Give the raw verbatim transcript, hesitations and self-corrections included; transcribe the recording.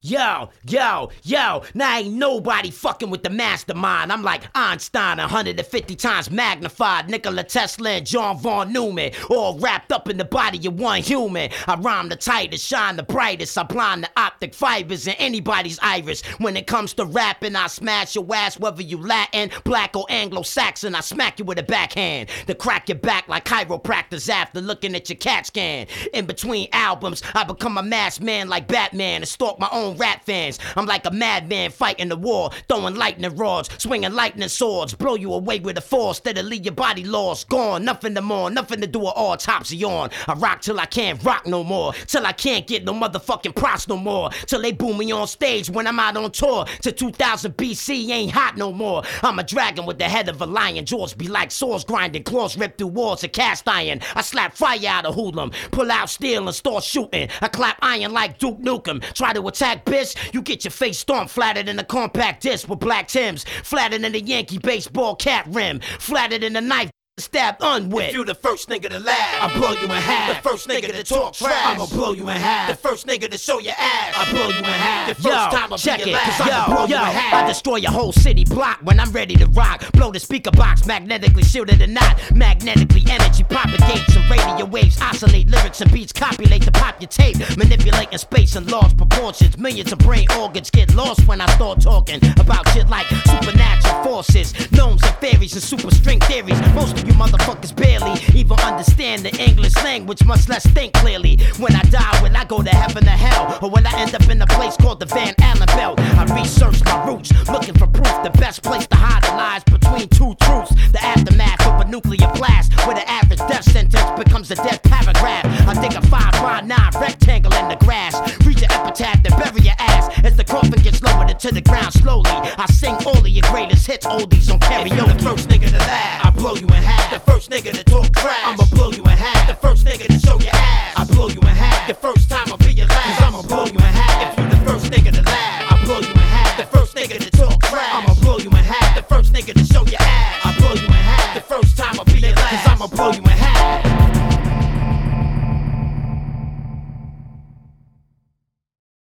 Yo, yo, yo, now ain't nobody fucking with the mastermind. I'm like Einstein, one hundred fifty times magnified. Nikola Tesla and John Von Neumann, all wrapped up in the body of one human. I rhyme the tightest, shine the brightest. I blind the optic fibers in anybody's iris. When it comes to rapping, I smash your ass, whether you Latin, black or Anglo-Saxon. I smack you with a backhand to crack your back like chiropractors after looking at your CAT scan. In between albums, I become a masked man like Batman and stalk my own rap fans. I'm like a madman fighting the war, throwing lightning rods, swinging lightning swords, blow you away with a force that'll leave your body lost, gone, nothing to more, nothing to do with autopsy on. I rock till I can't rock no more, till I can't get no motherfucking props no more, till they boo me on stage when I'm out on tour. To two thousand B C ain't hot no more. I'm a dragon with the head of a lion. Jaws be like swords grinding, claws ripped through walls of cast iron. I slap fire out of hoodlum, pull out steel and start shooting. I clap iron like Duke Nukem. Try to attack bitch, you get your face stomped flatter than a compact disc with black Timbs, flatter than a Yankee baseball cap rim, flatter than a knife stabbed unwit. If you the first nigga to laugh, I blow you in half. The first nigga to talk trash, I'ma blow you in half. The first nigga to show your ass, I blow you in half. The first yo, time I check it, last, cause I'ma blow yo, you in half. I destroy your whole city block when I'm ready to rock. Blow the speaker box, magnetically shielded or not. Magnetically energy propagates and radio waves oscillate lyrics and beats, copulate to pop your tape. Manipulating space in large proportions. Millions of brain organs get lost when I start talking about shit like supernatural forces, gnomes and fairies and super string theories. Most of you motherfuckers barely even understand the English language, much less think clearly. When I die, will I go to heaven or hell? Or will I end up in a place called the Van Allen Belt? I research my roots, looking for proof. The best place to hide the lies between two truths. The aftermath of a nuclear blast, where the average death sentence becomes a death paragraph. I dig a five by nine rectangle in the grass, reach your epitaph and bury your ass. As the coffin gets lowered into the ground slowly, I sing all of your greatest hits, oldies on karaoke. If you're the first nigga to laugh, I blow you in half. The first nigga to talk trash, I'ma blow you in half. The first nigga to show your ass, I blow you in half. The first time I'll be your last, cause I'ma blow you in half. If you the first nigga to laugh, I blow you in half. The first nigga to talk trash, I'ma blow you in half. The first nigga to show your ass,